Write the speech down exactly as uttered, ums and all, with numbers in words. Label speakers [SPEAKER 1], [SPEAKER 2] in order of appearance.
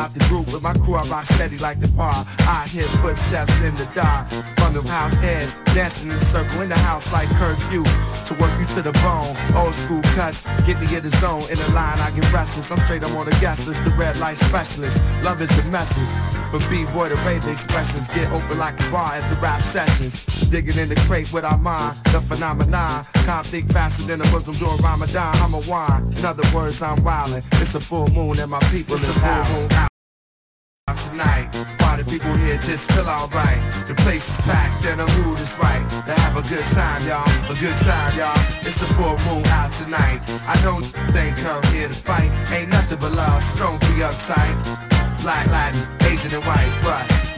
[SPEAKER 1] out the group. With my crew, I rock steady like the bar. I hear footsteps in the dark. From the house heads, dancing in a circle in the house like curfew. To work you to the bone. Old school cuts, get me in the zone. In the line, I get restless. I'm straight up on the guest list. The red light specialist. Love is the message. From B-boy to rave expressions. Get open like a bar at the rap sessions. Digging in the crate with our mind. The phenomenon. Can't think faster than a Muslim during Ramadan. I'm a wine. In other words, I'm wildin'. It's a full moon and my people it's is out. Tonight, why the people here just feel alright. The place is packed and the mood is right. To have a good time, y'all, a good time, y'all. It's a full moon out tonight. I don't think come here to fight. Ain't nothing but love, strong be uptight. Black, Latin, Asian and white, but